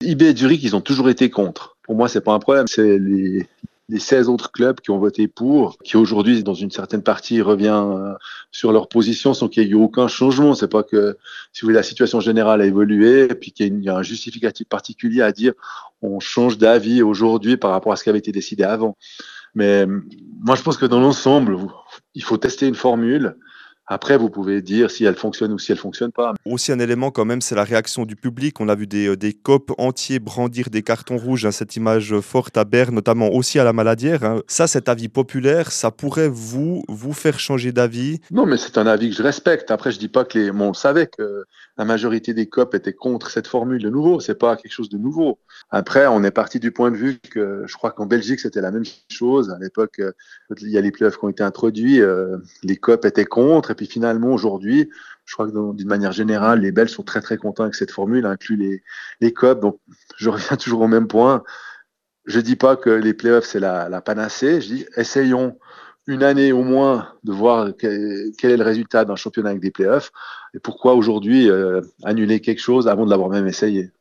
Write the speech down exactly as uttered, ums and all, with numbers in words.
I B et Zurich, ils ont toujours été contre. Pour moi, c'est pas un problème. C'est les, les seize autres clubs qui ont voté pour, qui aujourd'hui, dans une certaine partie, revient euh, sur leur position sans qu'il y ait eu aucun changement. C'est pas que, si vous voulez, la situation générale a évolué et puis qu'il y a, une- il y a un justificatif particulier à dire on change d'avis aujourd'hui par rapport à ce qui avait été décidé avant. Mais euh, moi, je pense que dans l'ensemble, vous- il faut tester une formule. Après, vous pouvez dire si elle fonctionne ou si elle fonctionne pas. Aussi un élément quand même, c'est la réaction du public. On a vu des, heu, des copes entiers brandir des cartons rouges, hein, cette image, heu, forte à Berne, notamment aussi à la Maladière, hein. Ça, cet avis populaire, ça pourrait vous vous faire changer d'avis? Non, mais c'est un avis que je respecte. Après, je dis pas que les. Bon, on savait que la majorité des C O P étaient contre cette formule de nouveau. C'est pas quelque chose de nouveau. Après, on est parti du point de vue que je crois qu'en Belgique, c'était la même chose. À l'époque, euh, il y a les playoffs qui ont été introduits. Euh, les C O P étaient contre. Et puis finalement, aujourd'hui, je crois que dans- d'une manière générale, les Belges sont très très contents avec cette formule, inclut les, les C O P. Donc, je reviens toujours au même point. Je dis pas que les playoffs, c'est la, la panacée. Je dis, essayons une année au moins de voir quel, quel est le résultat d'un championnat avec des playoffs et pourquoi aujourd'hui euh, annuler quelque chose avant de l'avoir même essayé.